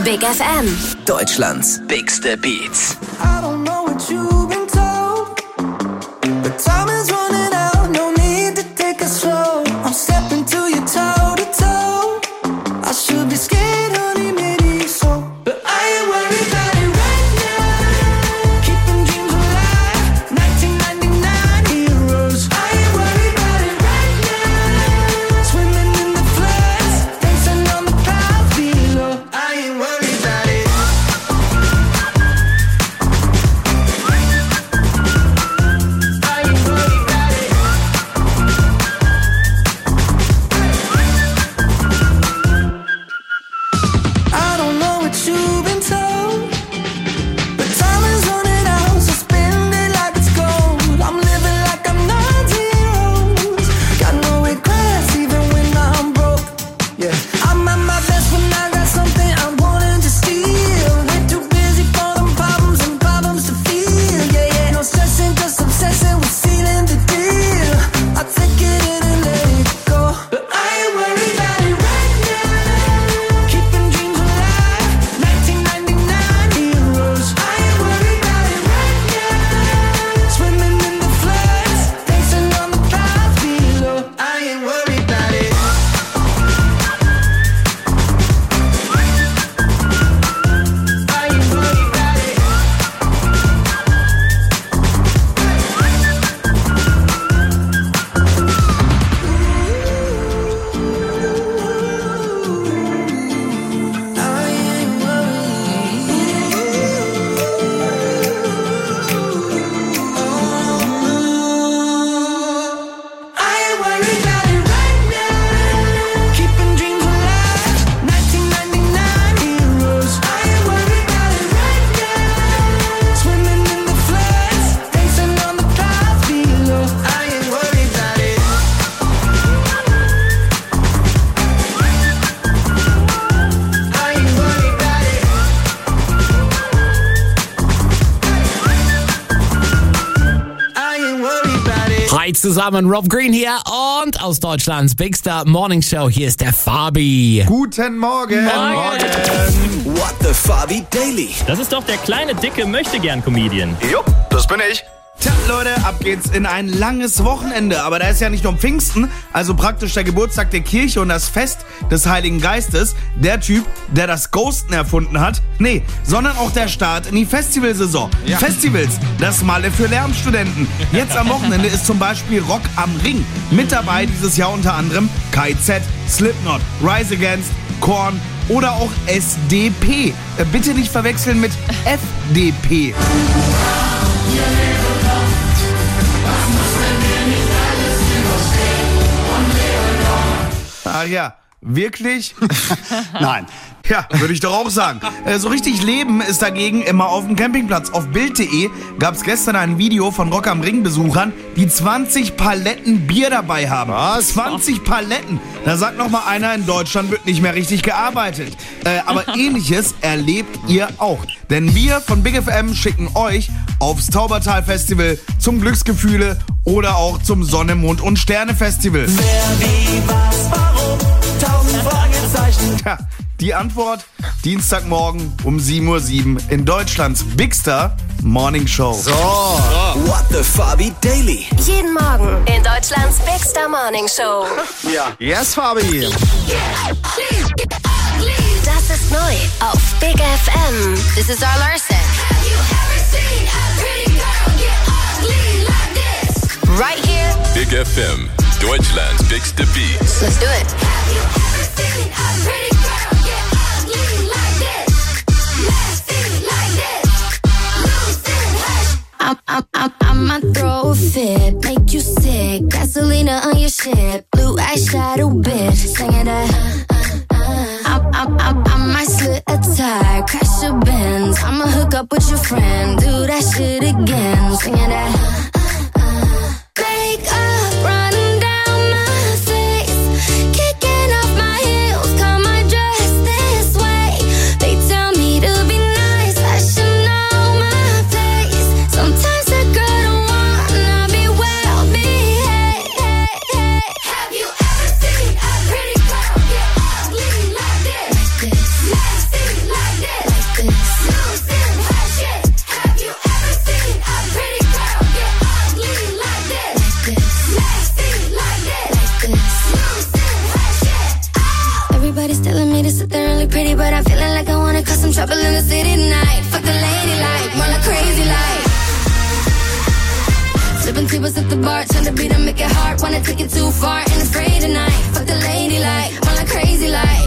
Big FM. Deutschlands bigste Beats. I don't know what you've been told, but time is running out, no need to take it slow. I'm stepping to you toe to toe. I should be scared, honey, maybe so, but I ain't worried about it right now. Keeping dreams alive, 1999 heroes. I ain't worried about it right now. Swimming in the floods, dancing on the clouds below. I ain't worried about it. I don't know what you've been told, but time is running out, so spend it like it's gold. I'm living like I'm 90 years. Got no regrets even when I'm broke. Yeah, I'm at my best when I got something I'm wanting to steal. We're too busy for them problems and problems to feel. Yeah, no stressing, just obsessing with sealing the deal. I take it in and let it go, but I ain't worried about it right now. Keeping dreams alive, 1999 heroes. I ain't worried about it right now. Swimming in the floods, dancing on the clouds below. I ain't worried about it. I ain't worried about it. I ain't worried about it right now. Keeping dreams alive, 1999 heroes. I ain't worried about it right now. Swimming in the floods, dancing on the clouds below. I ain't worried about it. I ain't worried about it. I ain't worried about it. Hi zusammen, Rob Green hier und aus Deutschlands bigster Morning Show. Hier ist der Fabi. Guten Morgen. What the Fabi Daily. Das ist doch der kleine, dicke Möchtegern-Comedian. Jupp, das bin ich. Tja, Leute, ab geht's in ein langes Wochenende. Aber da ist ja nicht nur Pfingsten, also praktisch der Geburtstag der Kirche und das Fest des Heiligen Geistes. Der Typ, der das Ghosten erfunden hat. Nee, sondern auch der Start in die Festivalsaison. Ja. Festivals, das Malle für Lehramtsstudenten. Jetzt am Wochenende ist zum Beispiel Rock am Ring. Mit dabei dieses Jahr unter anderem KIZ, Slipknot, Rise Against, Korn oder auch SDP. Bitte nicht verwechseln mit FDP. Ach ja, wirklich? Nein. Ja, würde ich doch auch sagen. So richtig Leben ist dagegen immer auf dem Campingplatz. Auf Bild.de gab es gestern ein Video von Rock am Ring-Besuchern, die 20 Paletten Bier dabei haben. Was? 20 Paletten. Da sagt noch mal einer, in Deutschland wird nicht mehr richtig gearbeitet. Aber Ähnliches erlebt ihr auch. Denn wir von Big FM schicken euch aufs Taubertal-Festival, zum Glücksgefühle oder auch zum Sonne, Mond und Sterne-Festival. Wer, wie, was, warum? 1000 Fragezeichen. Tja, die Antwort Dienstagmorgen um 7:07 Uhr in Deutschlands bigster Morning Show. What the Fabi Daily. Jeden Morgen in Deutschlands bigster Morning Show. Yes, Fabi. Das ist neu auf Big FM. This is our Larson. Right here. Big FM, Deutschlands bigste Beats. Let's do it. I might throw a fit, make you sick. Gasolina on your shit, blue eyeshadow bitch. Singing that. I might slit a tire, crash your Benz. I'ma hook up with your friend, do that shit again. Singing that. Makeup running down my face, kicking off my heels, cut my dress this way. They tell me to be nice, I should know my place. Sometimes a girl don't wanna be well behaved. Have you ever seen a pretty girl get ugly like this? Nasty like we pretty, but I'm feeling like I wanna cause some trouble in the city tonight. Fuck the lady like, more like crazy like. Flipping tables at the bar, trying to beat and make it hard. Wanna take it too far and afraid tonight. Fuck the lady like, more like crazy like.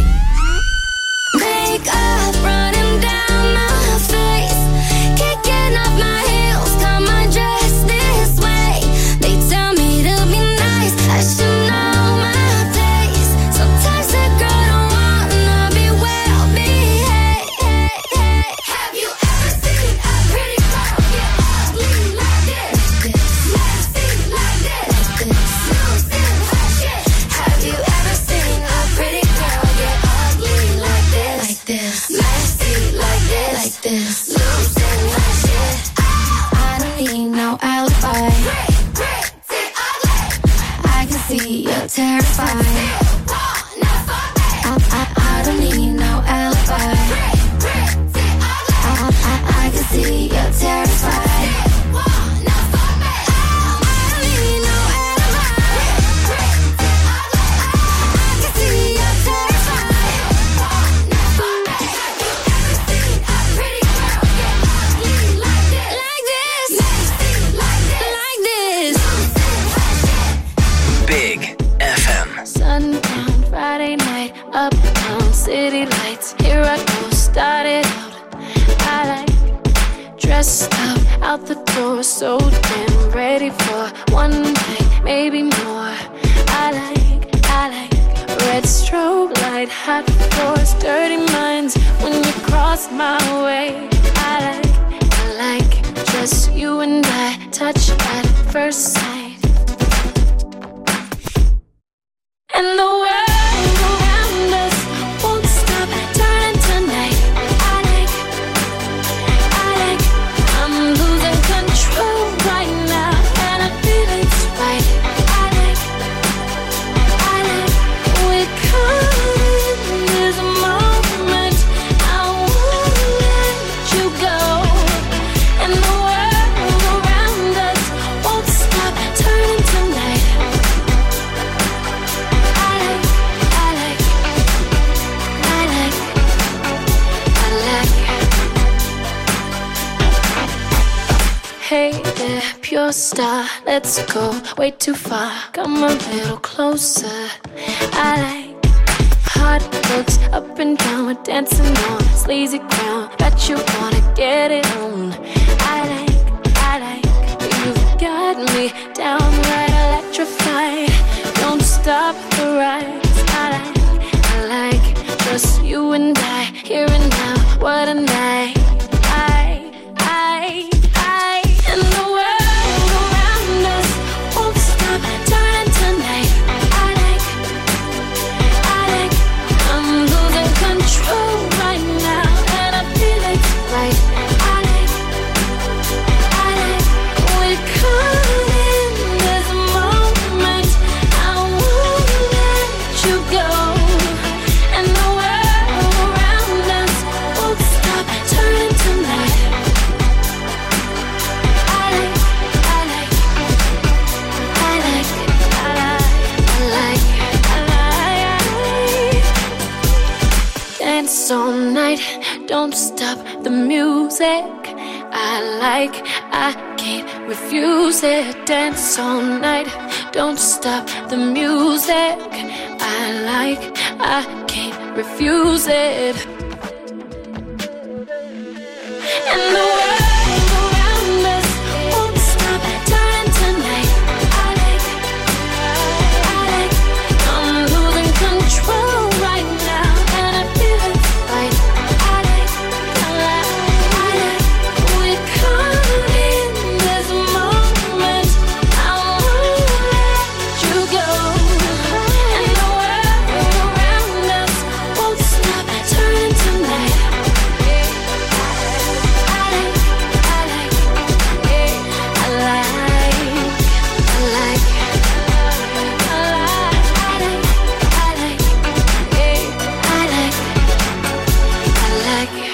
Makeup running down my face, kicking off my heels, got my dress this way. They tell me to be nice, I should know my place. Sometimes a girl don't wanna be well behaved. Have you ever seen a pretty girl get ugly like this? Nasty like this, losing her shit. Have you ever seen a pretty girl get ugly like this? Nasty like this, losing her shit. I don't need no alibi. I can see you're terrified. I don't need no alibi. I can see you're terrified. Sundown, Friday night, uptown, city lights. Here I go, started out. I like dressed up, out the door, so damn ready for one night, maybe more. I like red strobe light, hot floors, dirty minds. When you cross my way, I like just you and I, touch at first sight. And the world around us won't stop turning tonight. I like, I'm losing control right now, and I feel it's right. I like, we're caught in this moment. I won't let you go. And the world around us won't stop turning tonight. Hey there, pure star, let's go way too far. Come a little closer. I like hot looks up and down, we're dancing on sleazy ground. Bet you wanna get it on. I like, you've got me downright electrified. Don't stop the rise. I like, just you and I, here and now, what a night. And the world around us won't stop turning tonight. I like, I'm losing control right now, and I feel it's right. I like, we're caught in this moment. I won't let you go. And the world around us won't stop turning tonight. Dance all night, don't stop the music. I can't refuse it. Dance all night, don't stop the music. I can't refuse it. And the world around us won't stop turning tonight. I like, I'm losing control right now, and I feel it's right. I like, we're caught in this moment. I won't let you go. And the world around us won't stop turning tonight.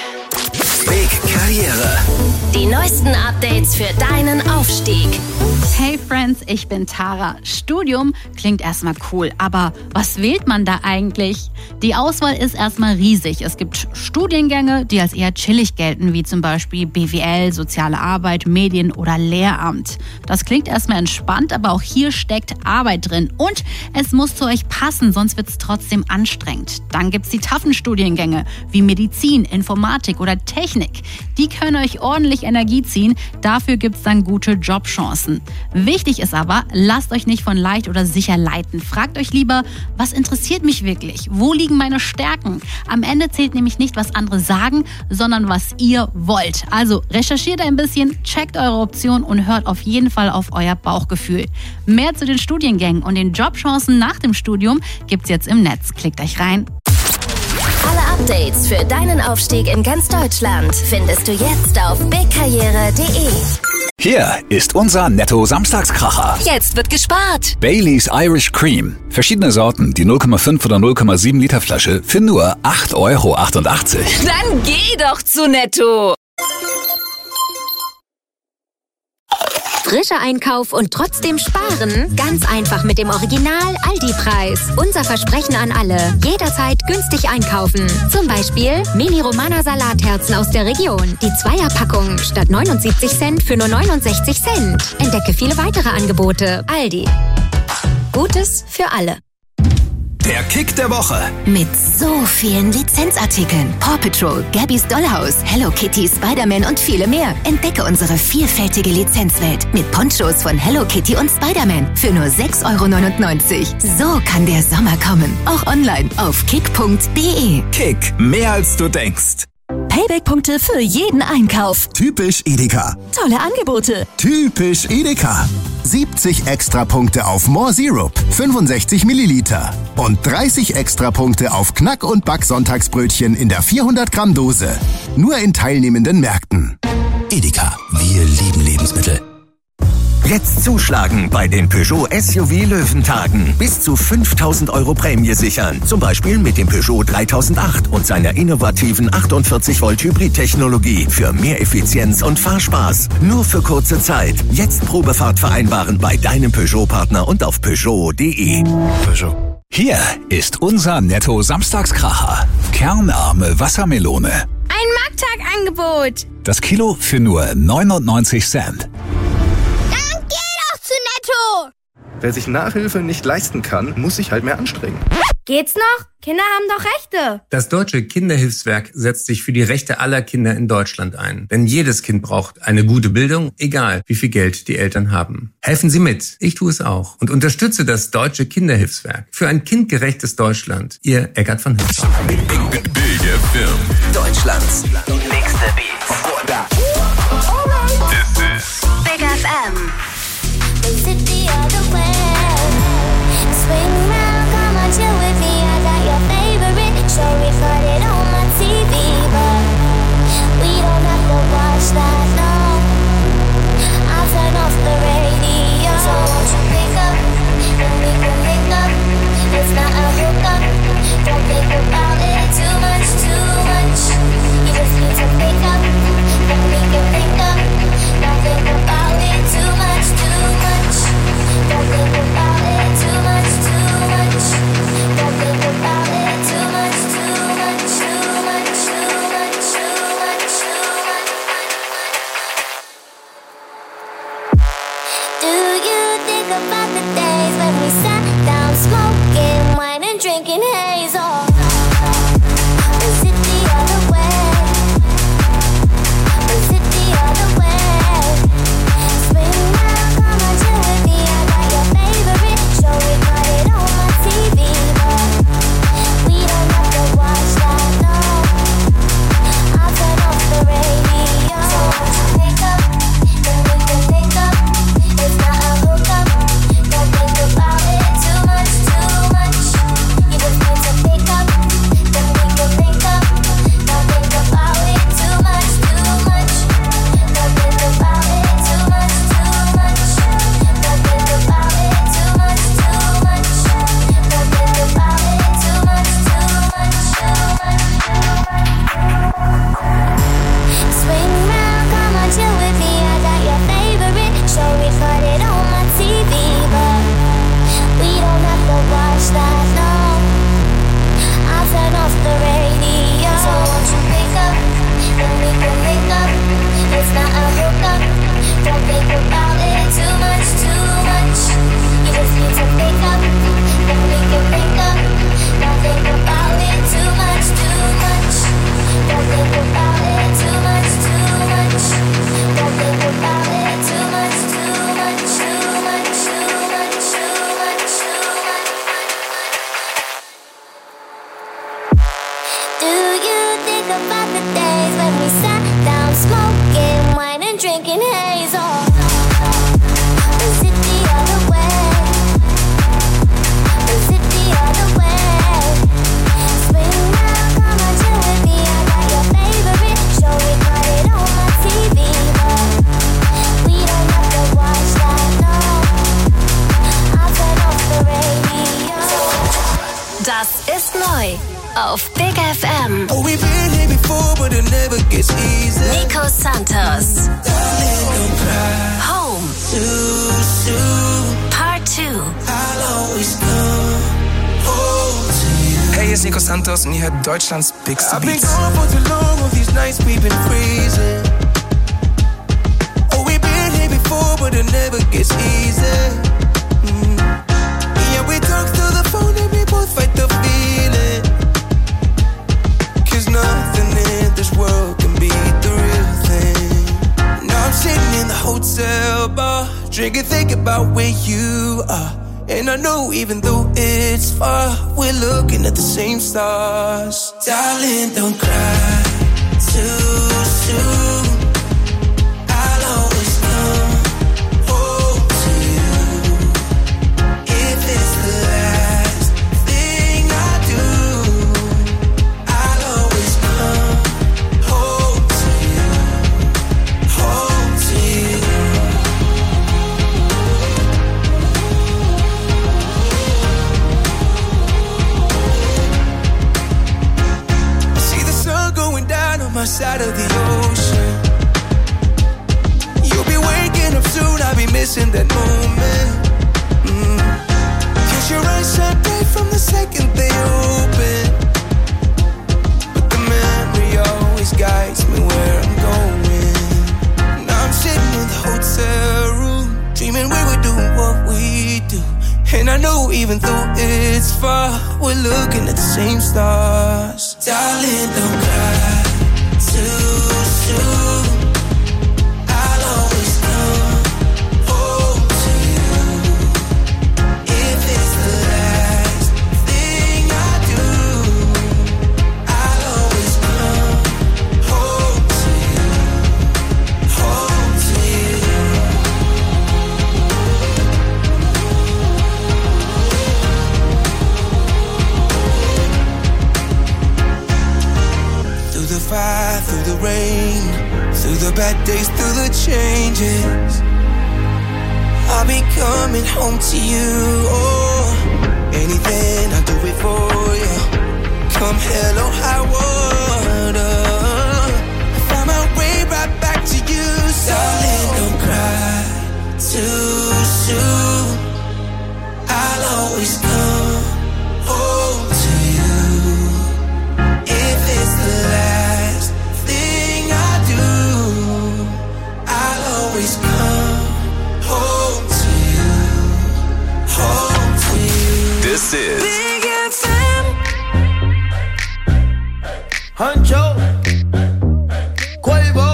Big Karriere. Die neuesten Updates für deinen Aufstieg. Hey Friends, ich bin Tara. Studium klingt erstmal cool, aber was wählt man da eigentlich? Die Auswahl ist erstmal riesig. Es gibt Studiengänge, die als eher chillig gelten, wie zum Beispiel BWL, Soziale Arbeit, Medien oder Lehramt. Das klingt erstmal entspannt, aber auch hier steckt Arbeit drin. Und es muss zu euch passen, sonst wird es trotzdem anstrengend. Dann gibt's die taffen Studiengänge wie Medizin, Informatik oder Technik. Die können euch ordentlich Energie ziehen. Dafür gibt's dann gute Jobchancen. Wichtig ist aber, lasst euch nicht von leicht oder sicher leiten. Fragt euch lieber, was interessiert mich wirklich? Wo liegen meine Stärken? Am Ende zählt nämlich nicht, was andere sagen, sondern was ihr wollt. Also recherchiert ein bisschen, checkt eure Optionen und hört auf jeden Fall auf euer Bauchgefühl. Mehr zu den Studiengängen und den Jobchancen nach dem Studium gibt's jetzt im Netz. Klickt euch rein. Alle Updates für deinen Aufstieg in ganz Deutschland findest du jetzt auf bigkarriere.de. Hier ist unser Netto-Samstagskracher. Jetzt wird gespart. Baileys Irish Cream. Verschiedene Sorten, die 0,5 oder 0,7 Liter Flasche für nur 8,88 €. Dann geh doch zu Netto. Frischer Einkauf und trotzdem sparen? Ganz einfach mit dem Original Aldi-Preis. Unser Versprechen an alle. Jederzeit günstig einkaufen. Zum Beispiel Mini-Romana-Salatherzen aus der Region. Die Zweierpackung statt 79 Cent für nur 69 Cent. Entdecke viele weitere Angebote. Aldi. Gutes für alle. Der Kick der Woche. Mit so vielen Lizenzartikeln. Paw Patrol, Gabby's Dollhouse, Hello Kitty, Spider-Man und viele mehr. Entdecke unsere vielfältige Lizenzwelt mit Ponchos von Hello Kitty und Spider-Man für nur 6,99 €. So kann der Sommer kommen. Auch online auf kick.de. Kick, mehr als du denkst. Payback-Punkte für jeden Einkauf. Typisch Edeka. Tolle Angebote. Typisch Edeka. 70 Extrapunkte auf More Syrup, 65 Milliliter. Und 30 Extrapunkte auf Knack- und Back-Sonntagsbrötchen in der 400 Gramm Dose. Nur in teilnehmenden Märkten. Edeka, wir lieben Lebensmittel. Jetzt zuschlagen bei den Peugeot SUV Löwentagen. Bis zu 5.000 € Prämie sichern. Zum Beispiel mit dem Peugeot 3008 und seiner innovativen 48 Volt Hybrid-Technologie für mehr Effizienz und Fahrspaß. Nur für kurze Zeit. Jetzt Probefahrt vereinbaren bei deinem Peugeot-Partner und auf Peugeot.de. Peugeot. Hier ist unser Netto-Samstagskracher. Kernarme Wassermelone. Ein Markttagangebot. Das Kilo für nur 99 Cent. Wer sich Nachhilfe nicht leisten kann, muss sich halt mehr anstrengen. Geht's noch? Kinder haben doch Rechte. Das Deutsche Kinderhilfswerk setzt sich für die Rechte aller Kinder in Deutschland ein. Denn jedes Kind braucht eine gute Bildung, egal wie viel Geld die Eltern haben. Helfen Sie mit. Ich tue es auch. Und unterstütze das Deutsche Kinderhilfswerk. Für ein kindgerechtes Deutschland. Ihr Eckart von Hilf. Big FM. Deutschlands nächste Beats. This is Big FM. Sit the other way. Swing round, come on, chill with me. I got your favorite show recorded on my TV, but we don't have to watch that, no. I'll turn off the radio. So won't you pick up, and we can link up. It's not a hookup. Don't think about it too much, too much. You just need to pick up, and we can link up. Don't think about it too much, too much. Don't think about it too much, too much. Don't think about the days when we sat down smoking wine and drinking haze. Oh, is it the other way? Is it the other way? Swing now, come on, chill with me. I got your favorite show, we got it on my TV, but we don't have to watch that, no. I'll turn off the radio. Das ist neu auf Big FM. Oh, we've been here before, but it never gets easy. Nico Santos. Darling, don't cry. Home. Too soon. Part 2. I'll always come home to you. Hey, hier ist Nico Santos und ihr hört Deutschlands Big I've been Beats. gone for too long, all these nights we've been freezing. Oh, we've been here before, but it never gets easy. Yeah, we talk through the phone and we both fight the feeling. 'Cause nothing in this world can beat the real thing. Now I'm sitting in the hotel bar, drinking, thinking about where you are. And I know even though it's far, we're looking at the same stars. Darling, don't cry too soon. I'll always come home to you. If it's the last thing I do, I'll always come home to you. Home to you. See the sun going down on my side of the ocean. You'll be waking up soon, I'll be missing that moment. 'Cause your eyes shine bright from the second they open. But the memory always guides me where I'm going. Now I'm sitting in the hotel room, dreaming we were doing what we do. And I know even though it's far, we're looking at the same stars. Darling, don't cry too soon. I'll always come home to you. If it's the last thing I do, I'll always come home to you. Home to you. Through the fire, through the rain, through the bad days, through the changes, I'll be coming home to you. Oh, anything, I'll do it for you. Come hell or high water, I'll find my way right back to you. Darling, don't cry too soon. I'll always come home to you. If it's the last thing I do, I'll always come home to you. Home to you. This is Big FM. Huncho. Quavo.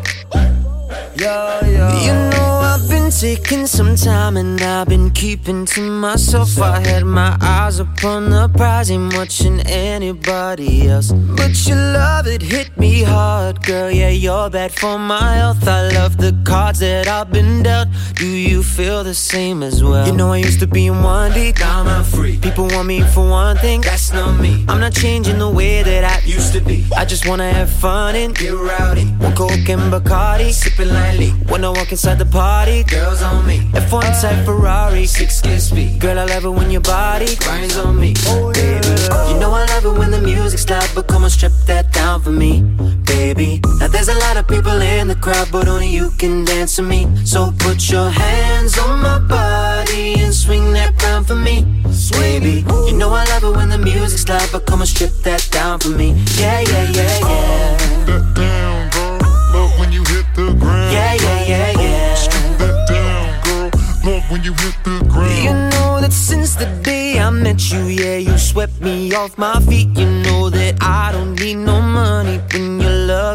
Yeah, yeah. You know I've been taking some time and I've been keeping to myself. I had my eyes upon the prize, ain't watching anybody else. But your love, it hit me hard, girl. Yeah, you're bad for my health. I love the cards that I've been dealt. Do you feel the same as well? You know I used to be in one deep, now I'm free. People want me for one thing, that's not me. I'm not changing the way that I used to be. I just wanna have fun and get rowdy. One Coke and Bacardi, sipping lightly. When I walk inside the party, girls on me. F1 type Ferrari, 6 speed. Girl, I love it when your body grinds on me. Baby, you know I love it when the music's loud, but come on, strip that down for me, baby. Now there's a lot of people in the crowd, but only you can dance with me. So put your hands on my body and swing that round for me, baby. You know I love it when the music's loud, but come on, strip that down for me. Yeah, yeah, yeah, yeah. That down, girl. Love when you hit the ground. Yeah, yeah, yeah, yeah. Strip that down, girl. Love when you hit the ground. You know that since the day I met you, yeah, you swept me off my feet. You know that I don't need no money when your love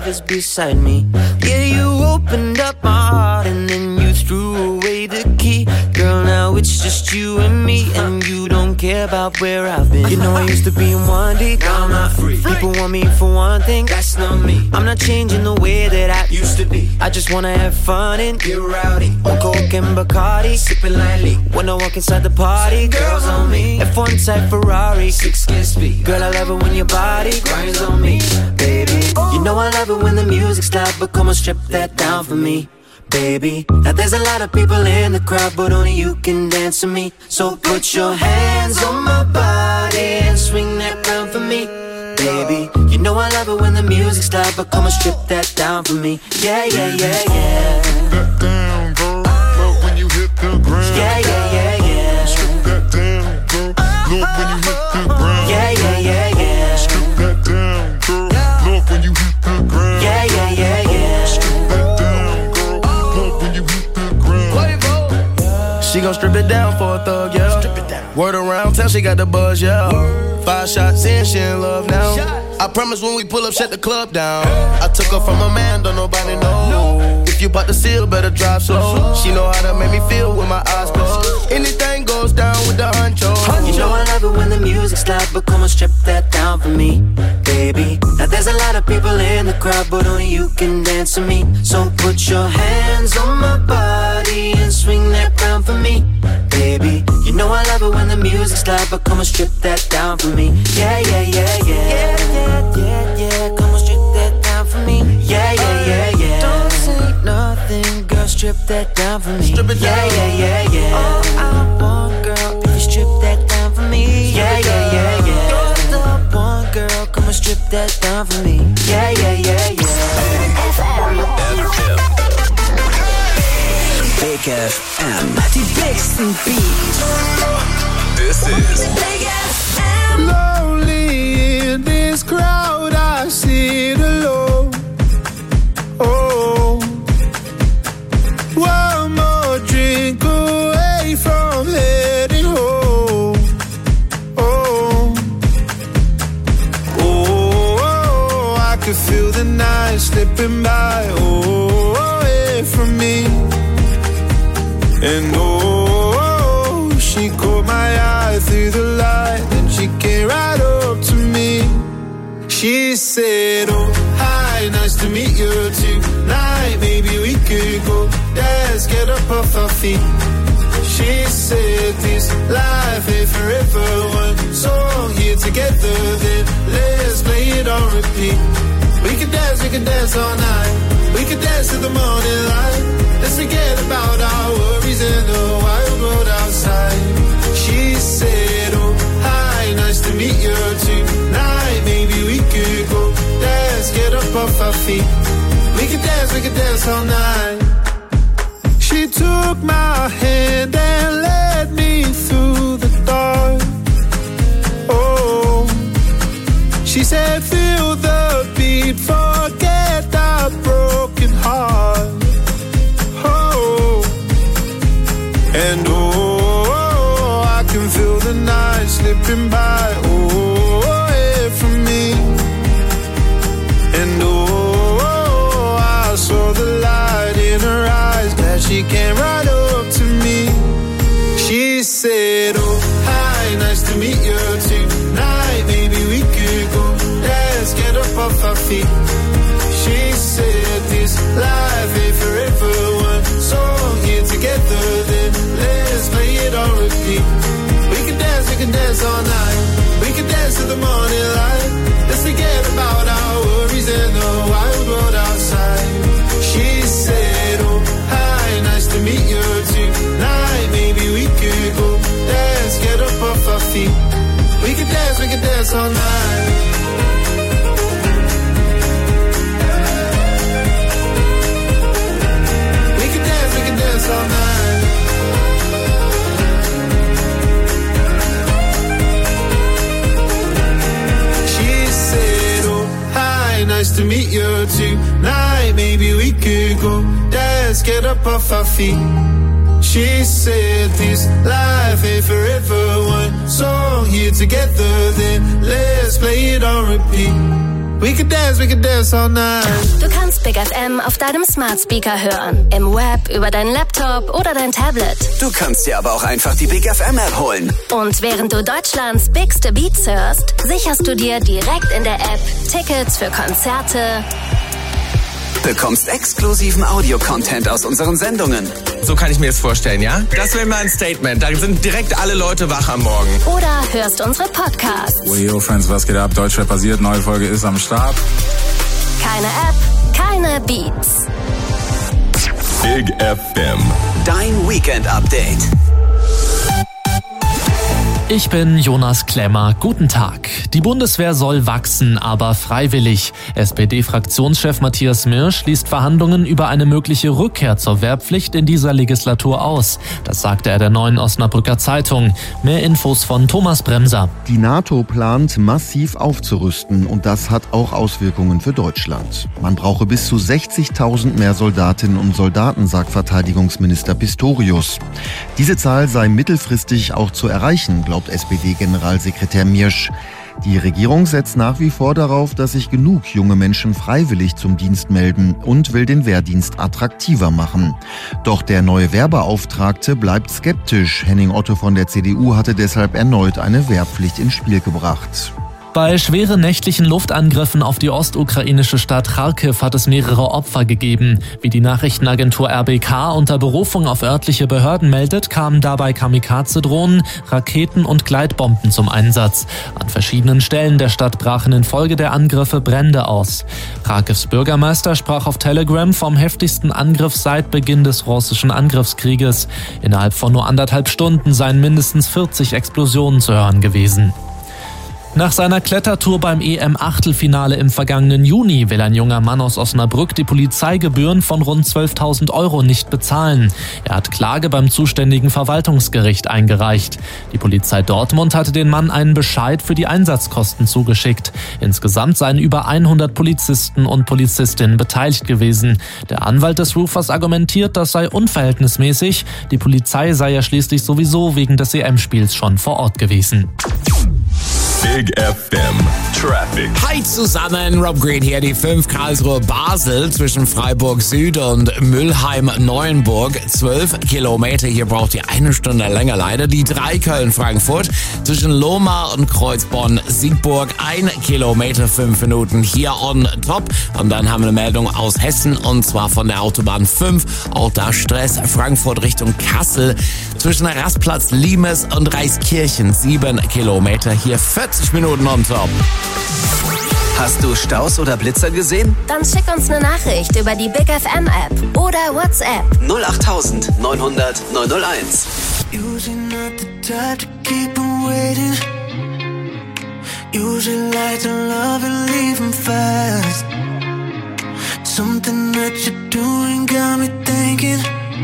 others beside me. Yeah, you opened up my heart and then you threw away the key. Girl, now it's just you and me, and you don't care about where I've been. You know I used to be in one deep, now I'm not free. People want me for one thing, that's not me. I'm not changing the way that I used to be. I just wanna have fun and get rowdy. On coke and Bacardi, sipping lightly. When I walk inside the party, girls on me. F1 type Ferrari, 6 speed. Girl, I love it when your body grinds on me, baby. You know I love it when the music's loud, but come on, strip that down for me, baby. Now there's a lot of people in the crowd, but only you can dance with me. So put your hands on my body and swing that round for me, baby. You know I love it when the music's loud, but come on, strip that down for me. Yeah, yeah, yeah, yeah. Strip that down, girl. Love when you hit the ground. Yeah, yeah, yeah, yeah. Strip that down, girl. Love when you hit the ground. Yeah, yeah, yeah, yeah. Strip that down, girl. Love when you hit the ground. Yeah, yeah, yeah, yeah. Strip that down, girl. Love when you hit the ground. She gon' strip it down for a thug, yeah. Word around town, she got the buzz, yeah. 5 shots in, she in love now. I promise when we pull up, shut the club down. I took her from a man, don't nobody know. If you bout to seal, better drive slow. She know how to make me feel with my eyes closed. Anything goes down with the honcho. You know I love it when the music's loud, but come on, strip that down for me, baby. Now there's a lot of people in the crowd, but only you can dance with me. So put your hands on my body and swing that round for me, baby. You know I love it when the music's loud, but come on, strip that down for me. Yeah, yeah, yeah, yeah. Yeah, yeah, yeah, yeah. Come on, strip that down for me. Yeah, yeah, yeah, yeah. Don't say nothing, girl, strip that down for me. Strip it down. Yeah, yeah, yeah, yeah. All I want, girl, if you strip that down for me. Yeah, yeah, yeah, yeah. You're the one, girl, come on, strip that down for me. Yeah, yeah, yeah, yeah. Big FM. Die bigsten Beats. This is Big FM. Lonely in this crowd, I sit alone. Oh, one more drink away from heading home. Oh, oh, I could feel the night slipping by. Oh, away from me. And oh, she caught my eye through the light, and she came right up to me. She said, oh, hi, nice to meet you tonight. Maybe we could go dance, get up off our feet. She said, this life ain't forever. One song here together, then let's play it on repeat. We can dance all night. We can dance to the morning light. Let's forget about our worries in the wild world outside. She said, oh, hi, nice to meet you tonight. Maybe we could go dance, get up off our feet. We can dance all night. She took my hand and led me through the dark. Oh, she said, feel the beat, forget our broken heart. Oh, and oh, I can feel the night slipping by. Oh, away from me. And oh, I saw the light in her eyes, glad she came right up to me. She said, oh, hi, nice to meet you tonight. Maybe we could go dance, get up off our feet. She said, this life ain't forever. One song here together, then let's play it on repeat. We can dance all night. We can dance to the morning light. Let's forget about our worries in the wild world outside. She said, oh, hi, nice to meet you tonight. Maybe we could go dance, get up off our feet. We can dance all night. All night. She said, oh, hi, nice to meet you tonight. Maybe we could go dance, get up off our feet. She said, this life ain't forever. One song here together, then let's play it on repeat. We could dance all night. Du kannst Big FM auf deinem Smart Speaker hören, im Web, über deinen Laptop oder dein Tablet. Du kannst dir aber auch einfach die Big FM App holen. Und während du Deutschlands bigste Beats hörst, sicherst du dir direkt in der App Tickets für Konzerte, Bekommst exklusiven Audio-Content aus unseren Sendungen. So kann ich mir das vorstellen, ja? Das wäre mal ein Statement. Da sind direkt alle Leute wach am Morgen. oder hörst unsere Podcasts. Yo, Friends, was geht ab? Deutschrap passiert, neue Folge ist am Start. Keine App, keine Beats. Big FM. Dein Weekend-Update. Ich bin Jonas Klemmer. Guten Tag. Die Bundeswehr soll wachsen, aber freiwillig. SPD-Fraktionschef Matthias Mirsch schließt Verhandlungen über eine mögliche Rückkehr zur Wehrpflicht in dieser Legislatur aus. Das sagte er der Neuen Osnabrücker Zeitung. Mehr Infos von Thomas Bremser. Die NATO plant, massiv aufzurüsten und das hat auch Auswirkungen für Deutschland. Man brauche bis zu 60.000 mehr Soldatinnen und Soldaten, sagt Verteidigungsminister Pistorius. Diese Zahl sei mittelfristig auch zu erreichen, glaubt SPD-Generalsekretär Mirsch. Die Regierung setzt nach wie vor darauf, dass sich genug junge Menschen freiwillig zum Dienst melden und will den Wehrdienst attraktiver machen. Doch der neue Wehrbeauftragte bleibt skeptisch. Henning Otto von der CDU hatte deshalb erneut eine Wehrpflicht ins Spiel gebracht. Bei schweren nächtlichen Luftangriffen auf die ostukrainische Stadt Charkiw hat es mehrere Opfer gegeben. Wie die Nachrichtenagentur RBK unter Berufung auf örtliche Behörden meldet, kamen dabei Kamikaze-Drohnen, Raketen und Gleitbomben zum Einsatz. An verschiedenen Stellen der Stadt brachen infolge der Angriffe Brände aus. Charkiws Bürgermeister sprach auf Telegram vom heftigsten Angriff seit Beginn des russischen Angriffskrieges. Innerhalb von nur 1,5 Stunden seien mindestens 40 Explosionen zu hören gewesen. Nach seiner Klettertour beim EM-Achtelfinale im vergangenen Juni will ein junger Mann aus Osnabrück die Polizeigebühren von rund 12.000 € nicht bezahlen. Er hat Klage beim zuständigen Verwaltungsgericht eingereicht. Die Polizei Dortmund hatte den Mann einen Bescheid für die Einsatzkosten zugeschickt. Insgesamt seien über 100 Polizisten und Polizistinnen beteiligt gewesen. Der Anwalt des Roofers argumentiert, das sei unverhältnismäßig. Die Polizei sei ja schließlich sowieso wegen des EM-Spiels schon vor Ort gewesen. Big FM Traffic. Hi zusammen, Rob Green hier, die 5 Karlsruhe-Basel zwischen Freiburg Süd und Mülheim-Neuenburg. 12 Kilometer, hier braucht ihr 1 Stunde länger leider. Die 3 Köln-Frankfurt zwischen Lohmar und Kreuzborn-Siegburg. 1 Kilometer, 5 Minuten hier on top. Und dann haben wir eine Meldung aus Hessen und zwar von der Autobahn 5. Auch da Stress, Frankfurt Richtung Kassel zwischen Rastplatz Limes und Reiskirchen. 7 Kilometer, hier 40 Minuten on top. Hast du Staus oder Blitzer gesehen? Dann schick uns eine Nachricht über die Big FM App oder WhatsApp. 08000 900 901. Usually not the type to keep 'em waiting. Usually like to love and leave 'em fast. Something that you're doing got me thinking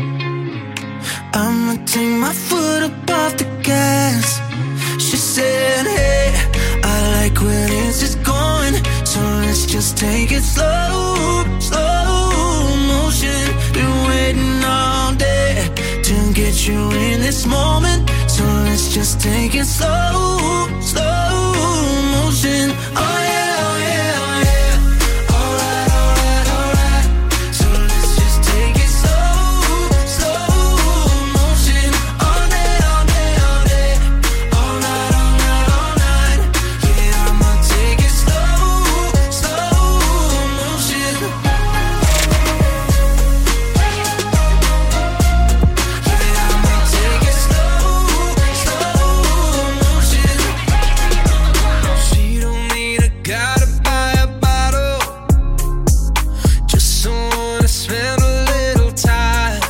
I'ma take my foot up off the gas. She said, hey, I like where this is going, so let's just take it slow, slow motion. Been waiting all day to get you in this moment, so let's just take it slow, slow motion. Oh yeah, oh yeah, oh yeah. Alright, alright, alright. So let's just take it slow, slow motion. All day, all day, all day. All night, all night, all night. Yeah, I'ma take it slow, slow motion. Yeah, I'ma take it slow, slow motion. She don't need a guy to buy a bottle, just someone to spend a little time.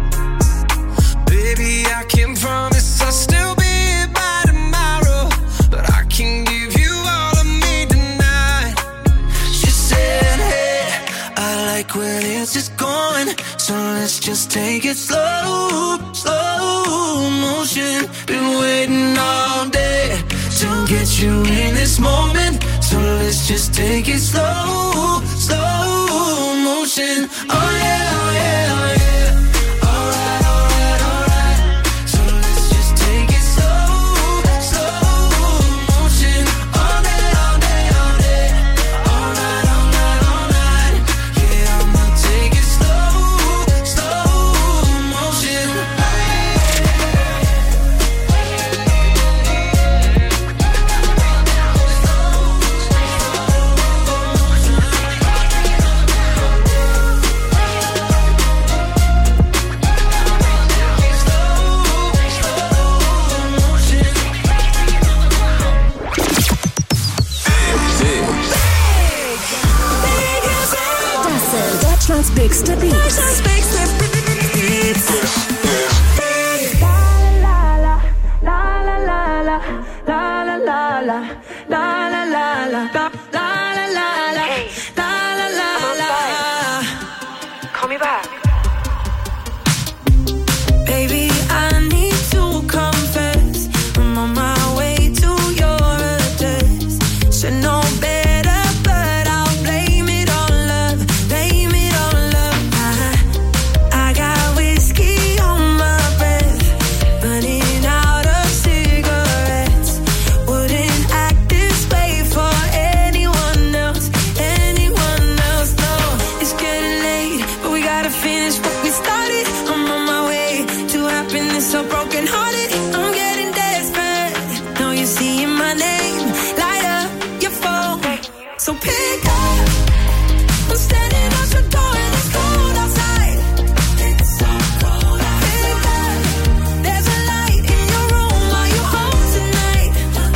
Baby, I can promise I'll still be here by tomorrow, but I can give you all of me tonight. She said, hey, I like where this is going, so let's just take it slow, slow motion. Been waiting all day to get you in this moment, so let's just take it slow, slow motion. Oh yeah, oh yeah, oh yeah. Alright, alright, alright. So let's just take it slow, slow motion. All day, all day, all day. All night. Deutschlands bigste Beats. Call me back. Baby, I need to confess, I'm on my way to your address. Should know better, but I'll blame it on love. Blame it on love. I got whiskey on my breath, running out of cigarettes. Wouldn't act this way for anyone else. Anyone else, no. It's getting late, but we gotta finish what we started. I'm on my way to happiness, so broken hearted. I'm getting desperate. Now you're seeing my name, light up your phone. So pick up. I'm standing at your door and it's cold outside. It's so cold outside. Pick up. There's a light in your room. Are you home tonight?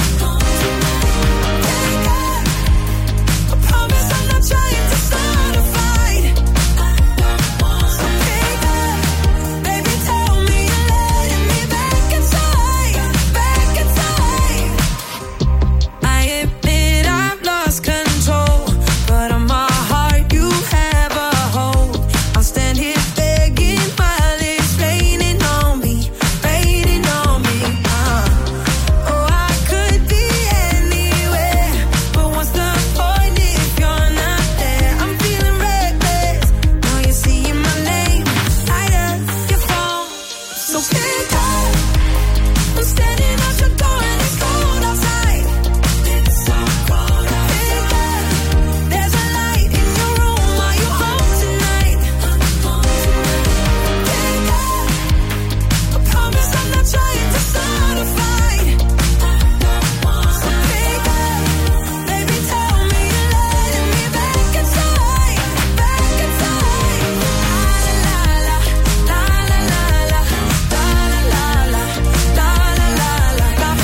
Pick up. I promise I'm not trying to start a fight. So pick up. Baby, tell me you're letting me back inside. Back inside. I admit I've lost control, but on my heart you have a hold. I'll stand here begging while it's raining on me, raining on me. Oh, I could be anywhere, but what's the point if you're not there? I'm feeling reckless. Now you're seeing my name, light up your phone. So pick up. I'm standing at your door and it's cold outside. It's so cold outside. Pick up. There's a light in your room. Are you home tonight? Pick up. I promise I'm not trying to start a fight. So pick up. Baby, tell me you're letting me back inside. Back inside. La la la la la la la la la la la la la la la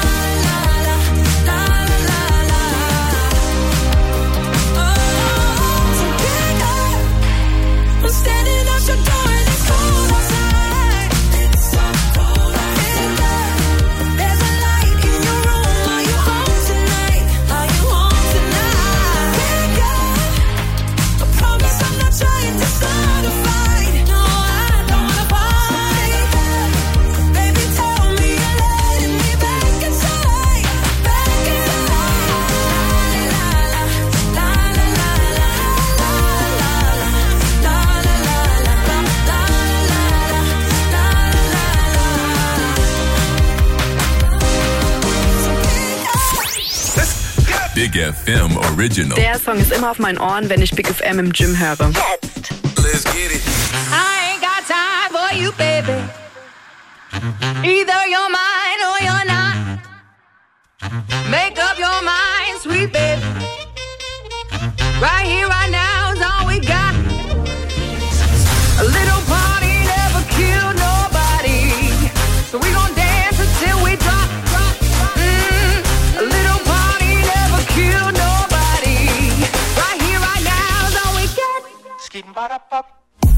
I'm standing at your door and it's cold outside. It's so cold outside. There's a light in your room. Are you home tonight? Are you home tonight? Pick up. I promise I'm not trying to start a fight. No, I don't wanna fight. Baby, tell me you're letting me back inside. Back inside. La la la la la la la la la la la Big FM Original. Der Song ist immer auf meinen Ohren, wenn ich Big FM im Gym höre. Let's get it. I ain't got time for you, baby. Either you're mine or you're not. Make up your mind, sweet baby. Right here, right now is all we got. A little party never killed nobody, so we gon' dance until we drop. A little party never killed nobody. Right here, right now is all we got. Skidding by the pop.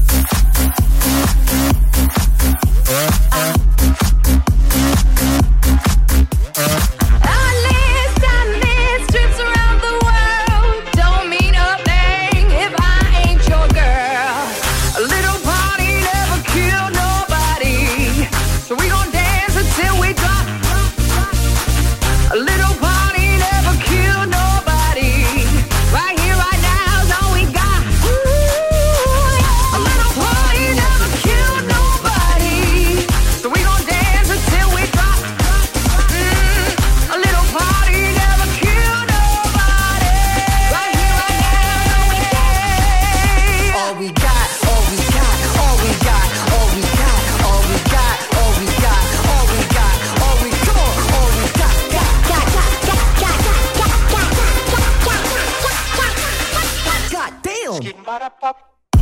Trips around the world don't mean a thing if I ain't your girl. A little party never killed nobody, so we gon' dance until we drop. A little party never killed nobody. Right here, right now is all we got. A little party never killed nobody, so we gon' dance until we drop. A little party never killed nobody. Right here, right now, all we got. All we got, all we got, all we got, all we got, all we got, all we got, all we got, all we come on, all we got. God damn.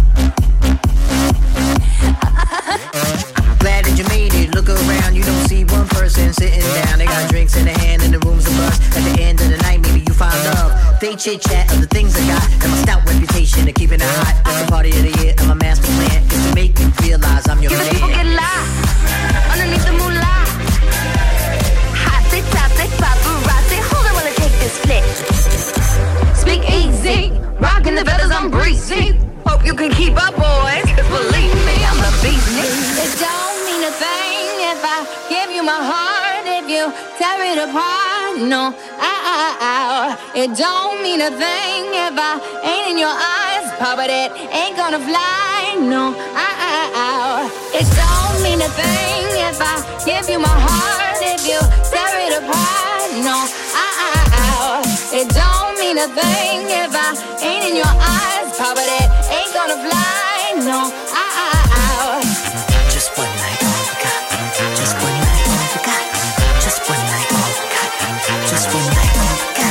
Glad that you made it. Look around, you don't see one person sitting down. They got drinks in their hand and the room's a buzz. At the end of the night, maybe you find love. They chit chat of the things I got and my stout reputation of keeping it hot. It's the party of the year and my master plan is to make you realize I'm your man. People get lost underneath the moonlight. Hot, they top, they paparazzi. Hold on while I take this flick. Speak easy, rocking the feathers, I'm breezy. Hope you can keep up, boys, 'cause believe me, I'm the beast. It don't mean a thing if I give you my heart, if you tear it apart. No, it don't mean a thing if I ain't in your eyes, but it ain't gonna fly. No, it don't mean a thing if I give you my heart, if you tear it apart. No, it don't mean a thing if I ain't in your eyes, but it ain't gonna fly. No, Just one night, all we got. Just one night, all we got. Just one night, all we got. Just one night, all we got.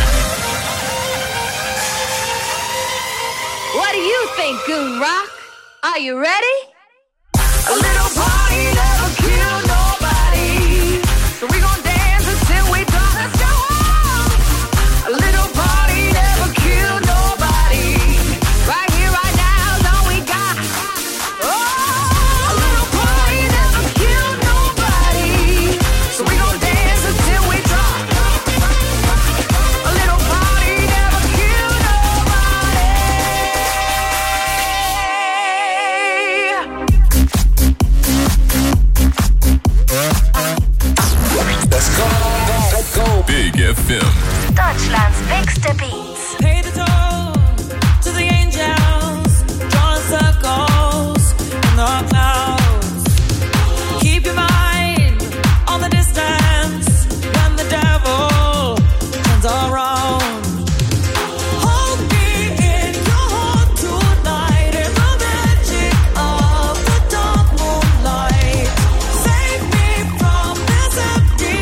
what do you think, Goon Rock? Are you ready? A little party never killed nobody, so we gon' dance until we drop. Let's go on. A little party never killed nobody. Right here, right now is all we got. Oh, a little party never killed nobody, so we gon' dance until we drop. A little party never killed nobody. Let's go. Big FM. Deutschlands bigste Beats. Pay the toll to the angels, drawing circles in the clouds. Keep your mind on the distance when the devil turns around. Hold me in your heart tonight in the magic of the dark moonlight. Save me from this empty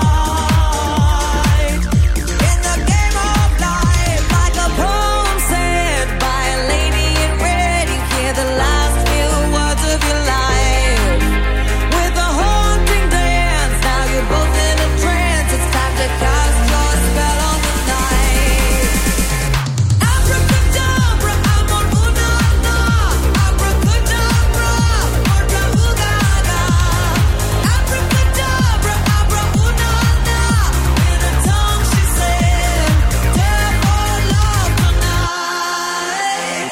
fight. In the game of life, like a poem said by a lady in red, you hear the last few words of your life. With a haunting dance, now you're both in a trance. It's time to cast your spell on the night. Abracadabra, amor unana. Abracadabra, orca ugana. Abracadabra, abra unana. In a tongue she said, dare for love tonight.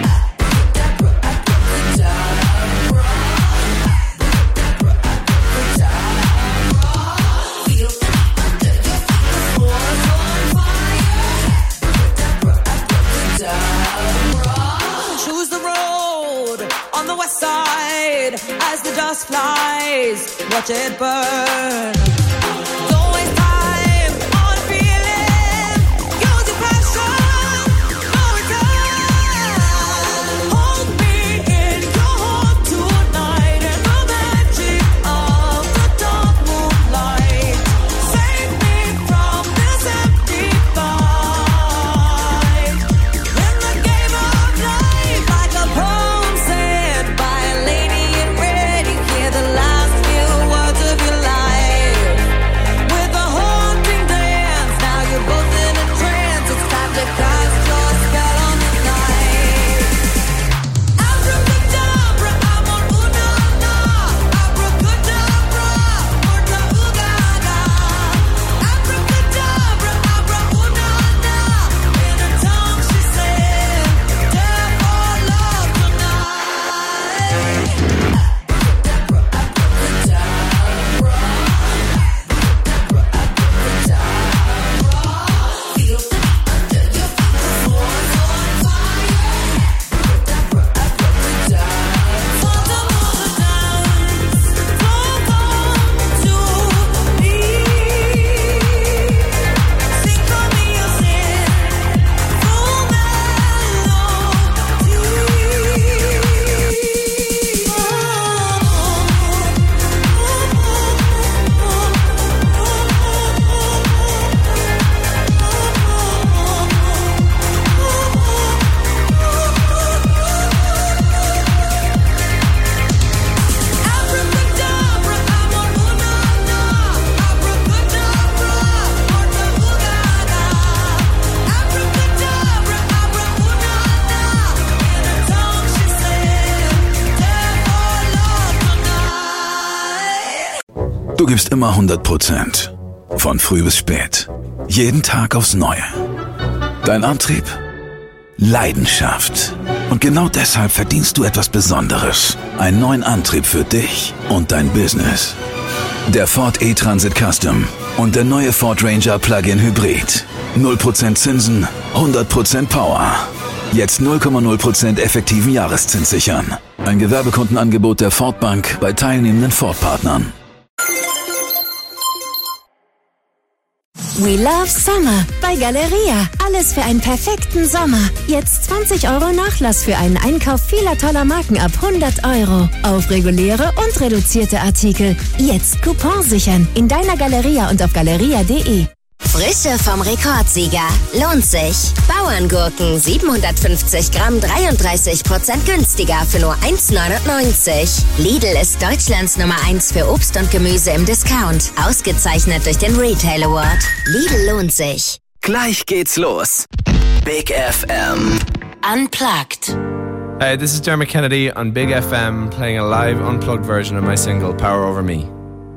Feel under your feet, the floor's on fire. Choose the road on the west side as the dust flies. Watch it burn. Don't waste time on feeling. Use your passion. No return. Hold me in your heart tonight in the magic of the dark moonlight. Save me from this empty fight. In the game of life, like a poem said by a lady in red, you hear the last few words of your life. Du gibst immer 100%. Von früh bis spät. Jeden Tag aufs Neue. Dein Antrieb? Leidenschaft. Und genau deshalb verdienst du etwas Besonderes. Einen neuen Antrieb für dich und dein Business. Der Ford E-Transit Custom und der neue Ford Ranger Plug-in Hybrid. 0% Zinsen, 100% Power. Jetzt 0,0% effektiven Jahreszins sichern. Ein Gewerbekundenangebot der Ford Bank bei teilnehmenden Ford-Partnern. We love Summer bei Galeria. Alles für einen perfekten Sommer. Jetzt 20 € Nachlass für einen Einkauf vieler toller Marken ab 100 € auf reguläre und reduzierte Artikel. Jetzt Coupon sichern in deiner Galeria und auf galeria.de. Frische vom Rekordsieger. Lohnt sich. Bauerngurken 750 Gramm 33% günstiger für nur 1,99. Lidl ist Deutschlands Nummer 1 für Obst und Gemüse im Discount. Ausgezeichnet durch den Retail Award. Lidl lohnt sich. Gleich geht's los. Big FM. Unplugged. Hey, this is Dermot Kennedy on Big FM playing a live unplugged version of my single Power Over Me.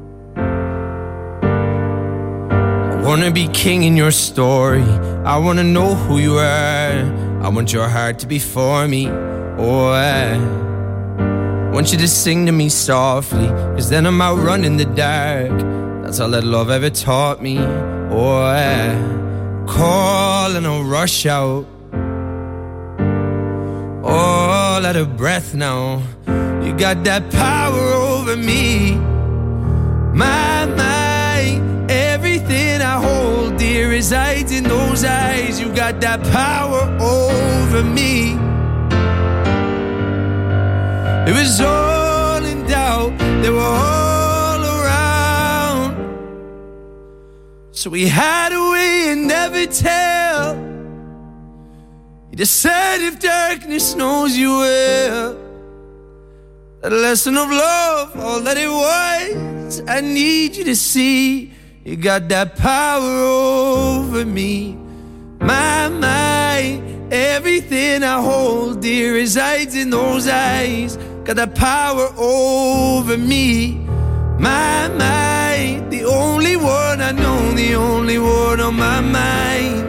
I wanna be king in your story. I wanna know who you are. I want your heart to be for me. Oh, I want you to sing to me softly, 'cause then I'm out running the dark. That's all that love ever taught me. Oh, I call and I'll rush out, all out of breath now. You got that power over me. My mind, everything I hold dear resides in those eyes. You got that power over me. It was all in doubt, they were all around, so we hide away and never tell. You just said if darkness knows you well, a lesson of love, all that it was. I need you to see, you got that power over me. My mind, everything I hold dear resides in those eyes. Got that power over me. My mind, the only one I know, the only one on my mind.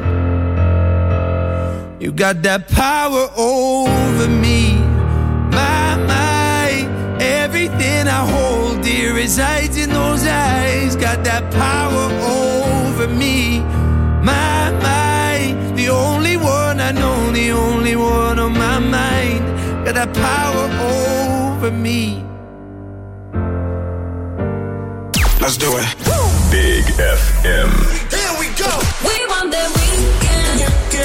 You got that power over me. My mind, everything I hold dear resides in those eyes. Got that power over me. My mind, the only one I know, the only one on my mind. Got that power over me. Let's do it. Big FM. Here we go. We want the weekend.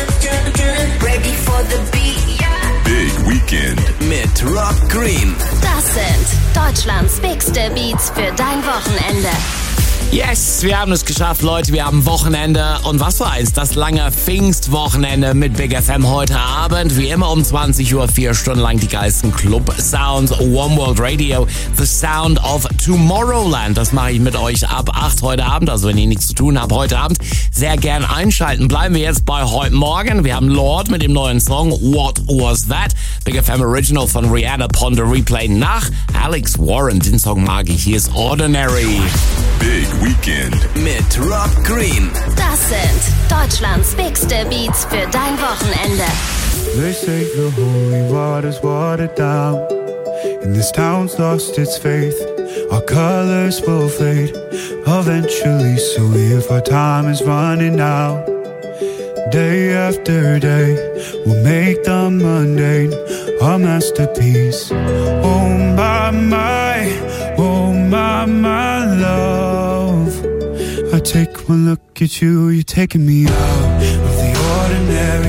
Ready for the beat, yeah. Big Weekend. Mit Rob Green. Das sind Deutschlands bigste Beats für dein Wochenende. Yes, wir haben es geschafft, Leute. Wir haben Wochenende. Und was für eins, das lange Pfingstwochenende mit Big FM heute Abend. Wie immer um 20 Uhr, 4 Stunden lang die geilsten Club-Sounds. One World Radio, The Sound of Tomorrowland. Das mache ich mit euch ab 8 heute Abend. Also wenn ihr nichts zu tun habt heute Abend, sehr gern einschalten. Bleiben wir jetzt bei heute Morgen. Wir haben Lord mit dem neuen Song What Was That? Big FM Original von Rihanna Ponder Replay nach Alex Warren. Den Song mag ich. Hier ist Ordinary. Big Weekend. Mit Rob Green. Das sind Deutschlands bigste Beats für dein Wochenende. They say the holy water's watered down, and this town's lost its faith. Our colors will fade eventually, so if our time is running out, day after day, we'll make the mundane our masterpiece. Oh my, oh my love. I take one look at you, you're taking me out of the ordinary.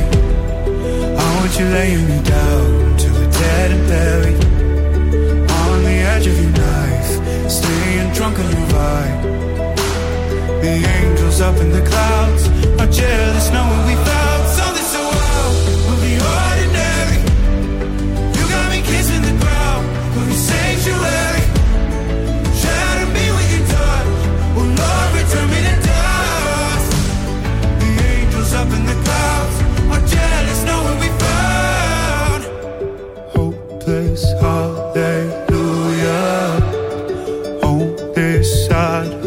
I want you laying me down to the dead and buried, on the edge of your knife, staying drunk on your vibe. The angels up in the clouds are jealous knowing we found something so wild. We'll be ordinary. You got me kissing the ground, we'll be sanctuary. Shatter me with your touch, oh Lord, return me to dust. The angels up in the clouds are jealous knowing we found hopeless hallelujah on this side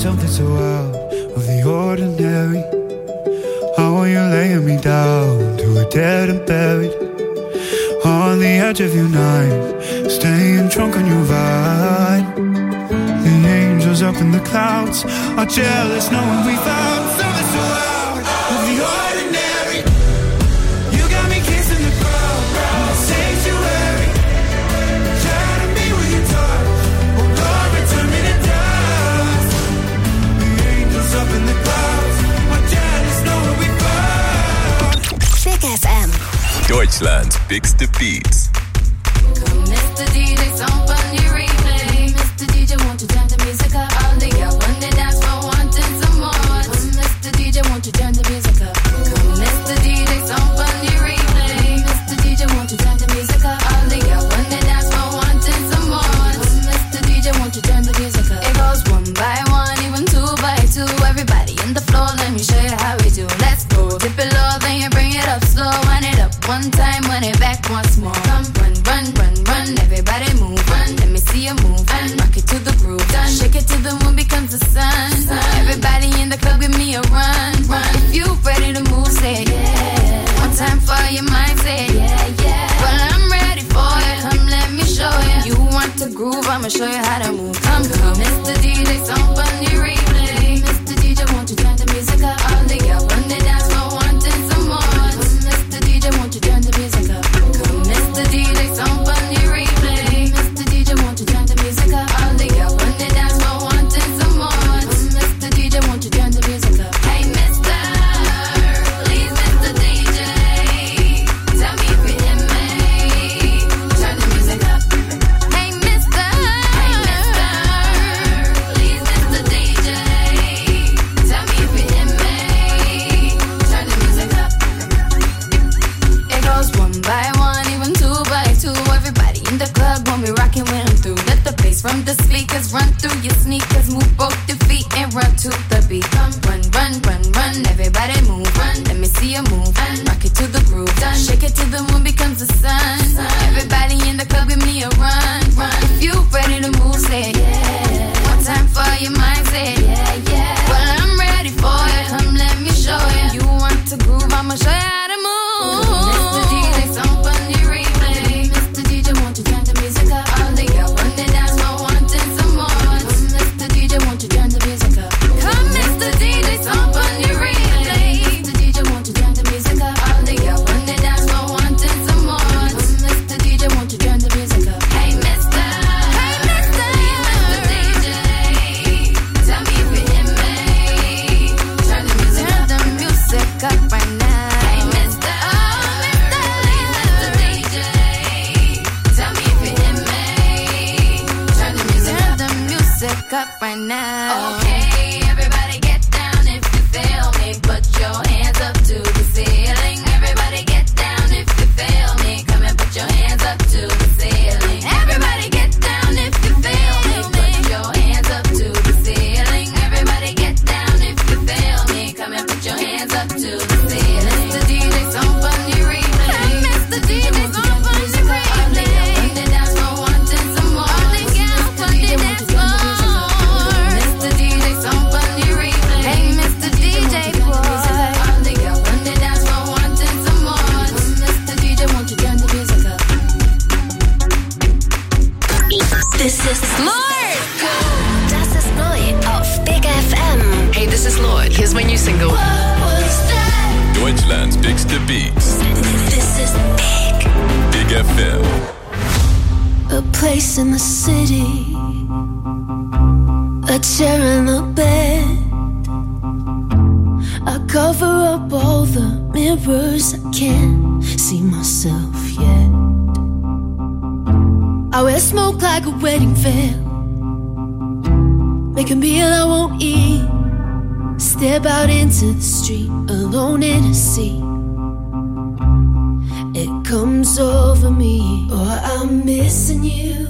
something so out of the ordinary. How are you laying me down to a dead and buried? On the edge of your night, staying drunk on your vine. The angels up in the clouds are jealous knowing we found something so out of the ordinary. You got me kissing the ground, the sanctuary. Try to be with your touch, oh Lord, return me to dust. The angels up in the clouds are jealous knowing we found Big FM. Deutschlands bigste Beats. Mr. DJ, song on your replay. Mr. DJ, won't you turn the music up? All the girls on the dance floor wanting some more. Mr. DJ, won't you turn the music up? Mr. DJ, song on your replay. Mr. DJ, won't you turn the music up? All the girls on the dance floor wanting some more. Mr. DJ, won't you turn the music up? It goes one by one, even two by two. Everybody in the floor, let me show you how we do. Let's go. Dip it low, then you bring it up slow. Wind it up one time, wind it back once more. Come, run, run, run, run. Everybody move, run. Let me see you move, and rock it to the groove. Done. Shake it till the moon becomes the sun. Everybody in the club, give me a run, run. If you ready to move, say yeah. One time for your mind, say yeah, yeah. Well, I'm ready for it. Come, let me show you. You want to groove? I'ma show you how to move. Come, come, Mr. DJ, song on your replay. Mr. DJ, won't you turn the music up? All the girls on the dance floor wanting some more. Mr. DJ, won't you turn the music up? Come, Mr. DJ, song on your replay. Mr. DJ, won't you turn the music up? All the girls on the dance floor wanting some more. Mr. DJ, won't you turn the music up? Hey, Mr. Please, Mr. DJ, tell me if you hear me. Turn the music up. Hey, Mr. Please, Mr. DJ, tell me if you hear me. Turn the music up. It goes one by one, even two by two. Everybody in the club when we rockin' when I'm through. Let the bass from the speakers run through your sneakers. Move both your feet and run to the beat. Come, run, run, run, run. Everybody move, run. Let me see you move, and rock it to the groove. Done. Shake it till the moon becomes the sun. Everybody in the club, give me a run, run. If you ready to move, say yeah. One time for your mind, say yeah, yeah. Well, I'm ready for it. Come, let me show you. You want to groove? I'ma show you how to move. Mr. DJ, song on your replay. Mr. DJ, won't you turn the music up? All the girls on the dance floor wanting some more. Mr. DJ, won't you turn the music up? Come, Mr. DJ, song on your replay. Mr. DJ, won't you turn the music up? All the girls on the dance floor wanting some more. Mr. DJ, won't you turn the music up? Hey, Mr. Mr. DJ, tell me if you hear me. Turn the music up right now. Hey, Mr. Mr. DJ, tell me if you hear me. Turn the music up right now. Okay, everybody get down if you feel me. Put your hands up to the ceiling. Everybody get down if you feel me. Come and put your hands up to the ceiling. Everybody get down if you feel me. Put your hands up to the ceiling. Everybody get down if you feel me. Come and put your hands up to the ceiling. Mr. DJ, song on your replay. Mr. DJ, song on your replay. On the dance floor wanting some more. All the girls on the dance floor. Mr. DJ, song on your replay. Hey, Mr. DJ, boy. All the girls on the dance floor wanting some more. Mr. DJ, won't you turn the music up? This is Lord. Das ist neu auf Big FM. Hey, this is Lord. Here's my new single. What was that? Deutschlands bigste Beats. This is Big. Big FM. A place in the city, a chair in the bed. I cover up all the mirrors. I can't see myself yet. I wear smoke like a wedding veil, make a meal I won't eat. Step out into the street, alone in a sea. It comes over me, oh, I'm missing you.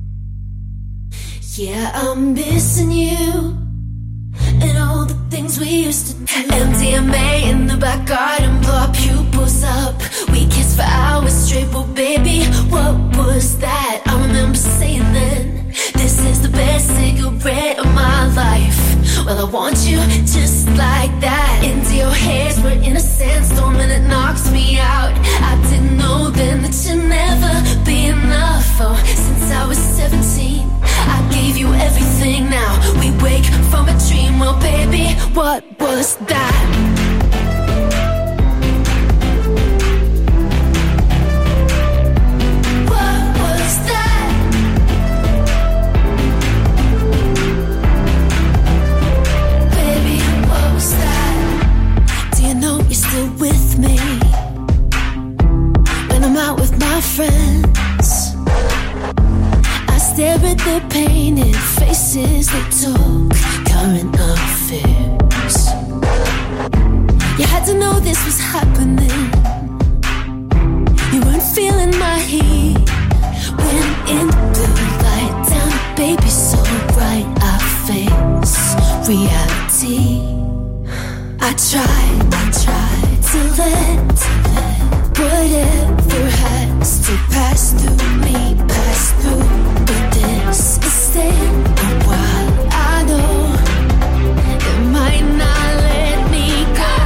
Yeah, I'm missing you. And all the things we used to do. MDMA in the back garden, blow our pupils up. We kissed for hours straight, well baby, what was that? I remember saying then, this is the best cigarette of my life. Well, want you just like that. Into your head, we're in a sandstorm and it knocks me out. I didn't know then that you'd never be enough. Oh, since I was 17, I gave you everything. Now we wake from a dream. Well, baby, what was that? With me when I'm out with my friends, I stare at the painted faces that talk current affairs. You had to know this was happening. You weren't feeling my heat when in blue light down, baby, so bright I face reality. I tried to let whatever has to pass through me, pass through. But this is staying a while. I know it might not let me go.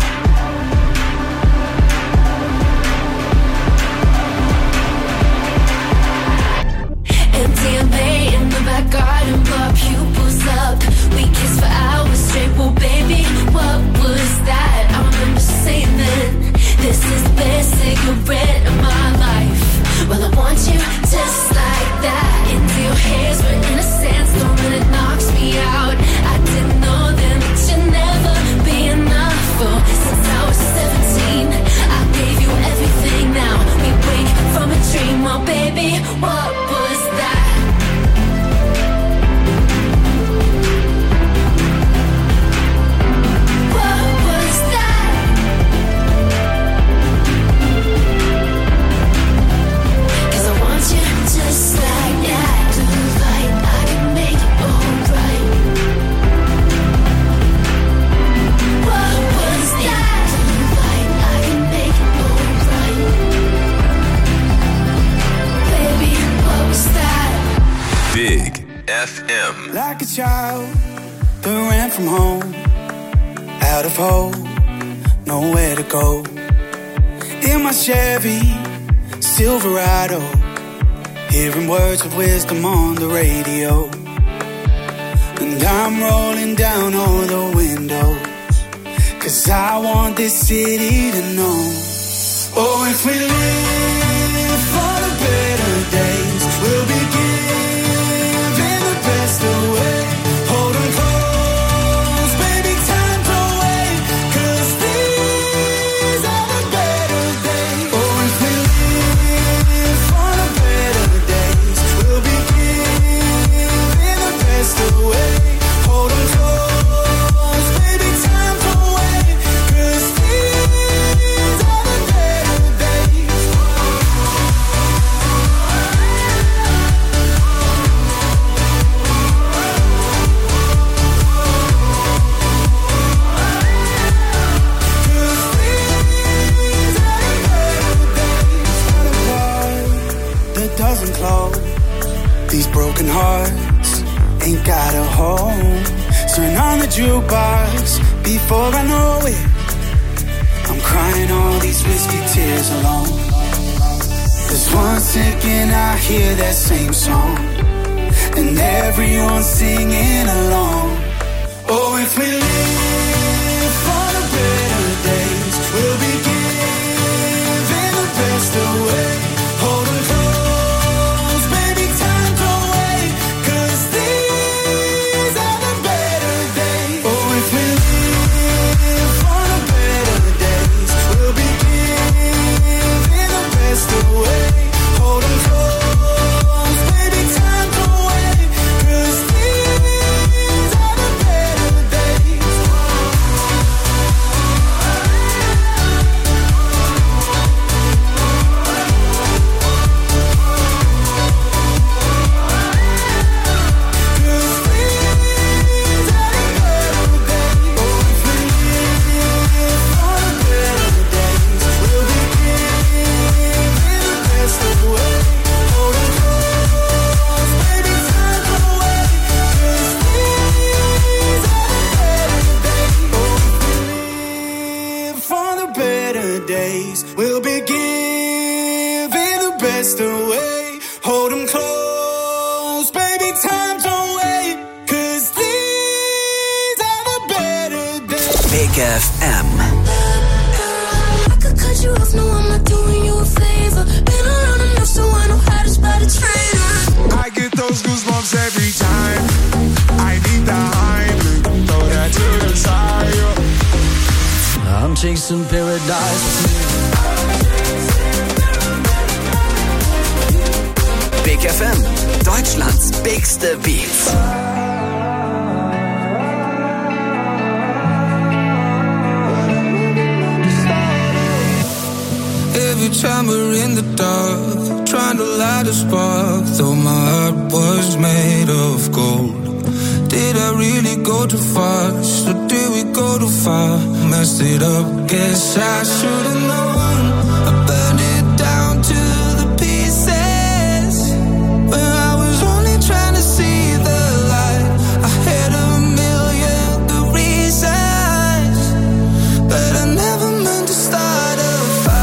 MDMA in the back garden, blow pupils up. We kiss for hours straight. Well, baby, what was that? I remember saying then, this is the best cigarette of my life. Well, I want you just like that. Into your hairs, we're in a sandstorm and it knocks me out. I didn't know then that you'd never be enough. Oh, since I was 17, I gave you everything. Now we wake from a dream. Oh, baby, what was that? Just like that, do right, I can make it alright. What was that? Do right, I can make it alright. Baby, what was that? Big FM. Like a child that ran from home, out of hope, nowhere to go. In my Chevy Silverado, hearing words of wisdom on the radio. And I'm rolling down all the windows, 'cause I want this city to know. Oh, if we live for the better days, we'll be giving the best away. Hold 'em close, baby, time to wait, 'cause these are the better days. Oh, if we live for the better days, we'll be giving the best away. Hold 'em close, baby, time to wait, 'cause these are the better days. That doesn't close. These broken hearts ain't got a home. Turn on the jukebox before I know it. I'm crying all these whiskey tears alone. 'Cause once again I hear that same song, and everyone's singing along. Oh, if we live for the better days, we'll be giving the best away. Hold 'em close, baby, time to wait, 'cause these are the better days. Oh, if we live for the better days, we'll be giving the best away. Hold 'em close, baby, time to wait, 'cause these Big FM. I could cut you off, no, I'm not doing you a favor. Been around enough so I know how to spot a traitor. I get those goosebumps every time. I need the Heimlich, throw that to the side. I'm chasing paradise with me. Big FM, Deutschlands bigste Beats. every time we're in the dark, trying to light a spark, though my heart was made of gold. Did I really go too fast, or did we go too far? Messed it up, guess I should've known. I burned it down to the pieces, where I was only trying to see the light. I had a million good reasons, but I never meant to start a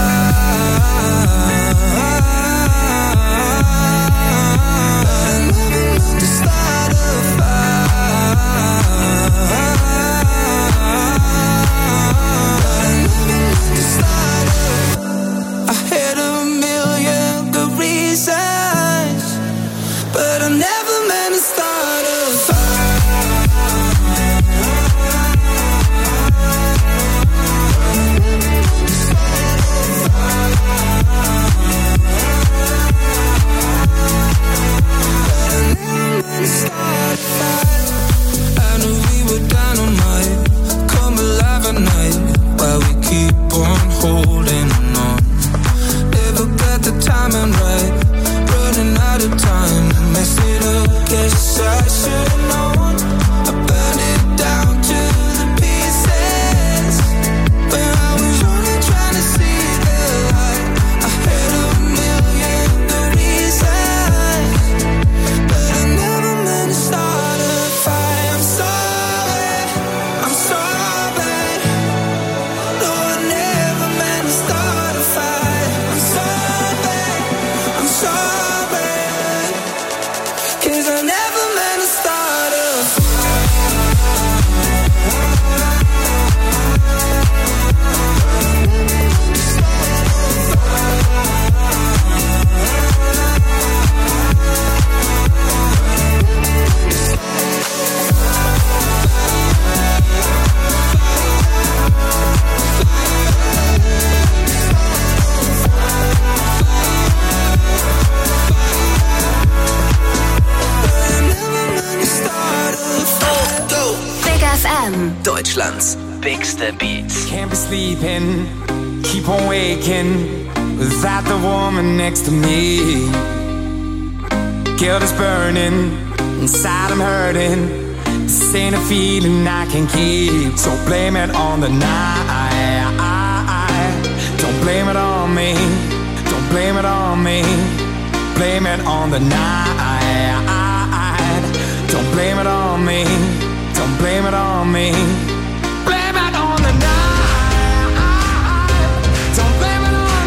Deutschlands bigste Beats. Can't be sleeping, keep on waking without the woman next to me. Guilt is burning, inside I'm hurting. This ain't a feeling I can keep. So blame it on the night. Don't blame it on me. Don't blame it on me. Blame it on the night. Don't blame it on me. Don't blame it on me.